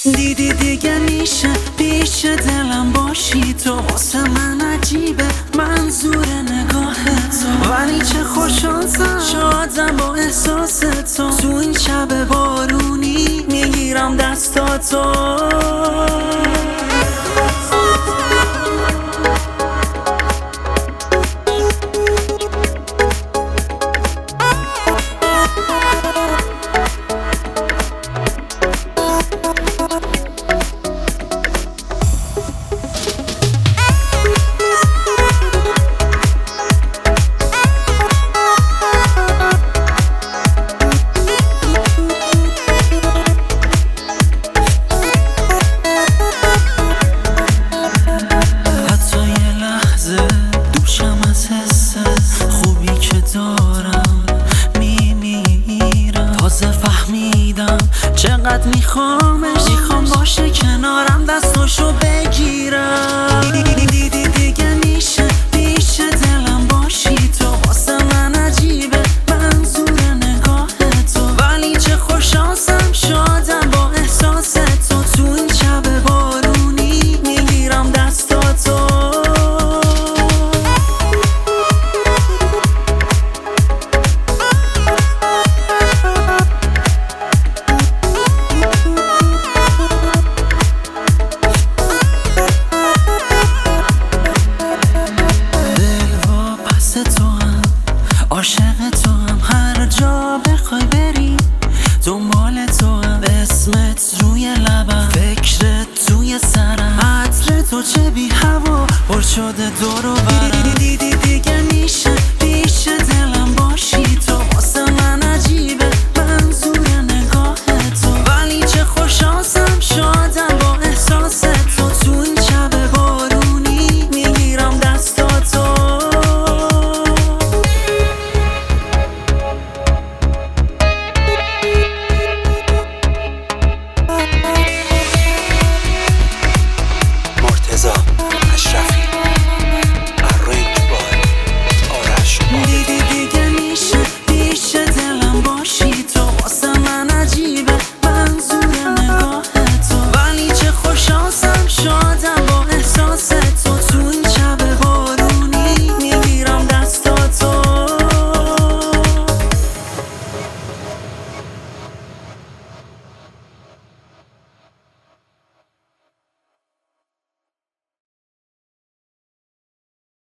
دیدی دیگه میشه پیش دلم باشی تو، واسه من عجیبه منظور نگاه تو، ولی چه خوشانسم شادم با احساس تو این شب بارونی میگیرم دستاتو. فهمیدم چقدر میخوامش، میخوام باشه کنارم دستاشو بگیرم. دیدی دیگه میشه پیش دلم باشی تو، واسه من عجیبه منظور نگاه تو، ولی چه خوشانسم شادم با احساس تو این شب بارونی میگیرم دستاتو. عاشق تو هم هر جا بخوای بری، دنبال تو هم اسمت روی لبم، فکرت توی سرم، عطر تو چه بی هوا پر شده دور و برم. دیدی دیگه میشه